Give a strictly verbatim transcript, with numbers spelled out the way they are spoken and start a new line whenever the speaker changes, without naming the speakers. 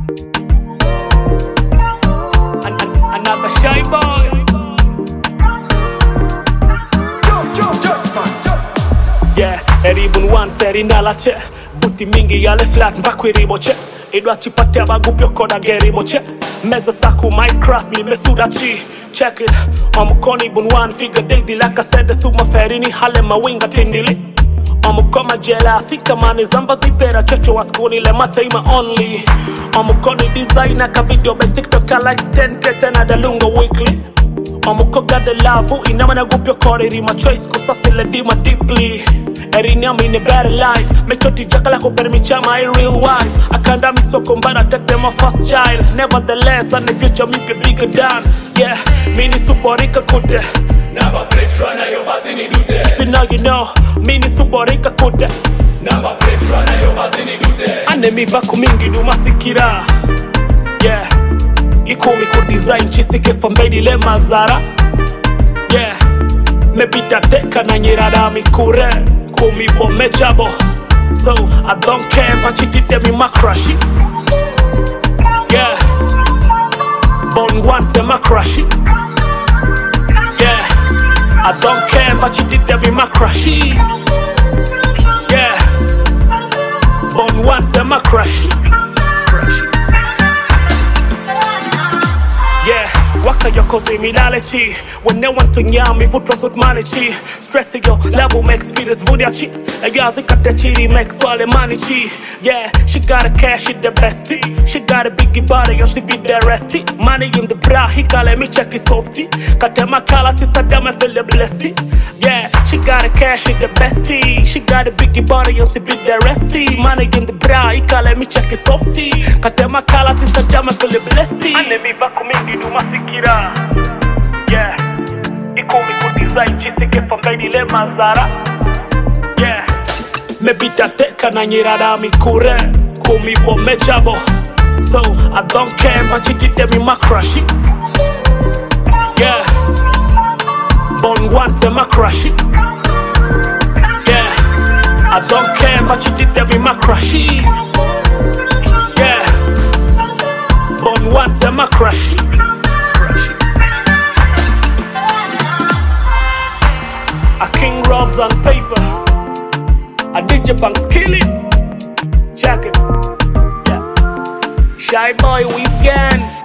An- an- Another shy boy. Yeah, eribun wante rinalache buti mingi yale flat mbakwiriboche idwachi pate abagupyo koda geriboche meza saku my cross mi mesudachi check it omukoni bun one figure daily like I said suma ferini hale mawinga tindili omukoma jela sika mani zamba zipera chocho waskuni le mateima only omukoni designer ka video be TikTok like ten k tena dalunga weekly Omuko gade lavu inama na gupyo kore rima choice kusasile dima deeply Erinyama in a better life Mechoti jaka lako permicha my real wife Akanda misoko mbara tete my first child Nevertheless and the future me be bigger than Yeah, mini suborika kute
Naba pretra na yo bazini dute
If you know you know, mini suborika kute
Naba pretra na yo bazini dute
Ane mivaku mingi du masikira Yeah Ikumi ku design chisike fambedi le mazara Yeah Mebita teka na nyirada mikure Kumi bo mechabo So I don't care if I cheated me my crush it Yeah Bon guante my crush it Yeah I don't care if I cheated me my crush it Yeah Bon guante my crush it Yeah, waka yoko zimilalechi When no one to nyami vutwa sutmanichi Stressing your level makes feelings vudiachi Agazi kate chiri makes swale manichi Yeah, she got a cash in the bestie She got a biggie body, yo she be the resty Money in the bra, he kale me check it softy Kate makala tisa dame feel the blessed Yeah, she got a cash in the bestie She got a biggie body, yo she be the resty Money in the bra, he kale me check it softy Kate makala tisa dame feel the blessed Ane mi vaku mingi du masikira Yeah Ikumi ku design chisike fambedi le mazara Yeah Mebita teka na nyirada mikure Kumi bo mechabo So I don't care if I cheated me my crush it Yeah Bon guante my crush it Yeah I don't care if I cheated me my crush it Yeah Bon guante my crush it A king robs on paper A D J Banks kill it Check it Yeah Shy boy we scan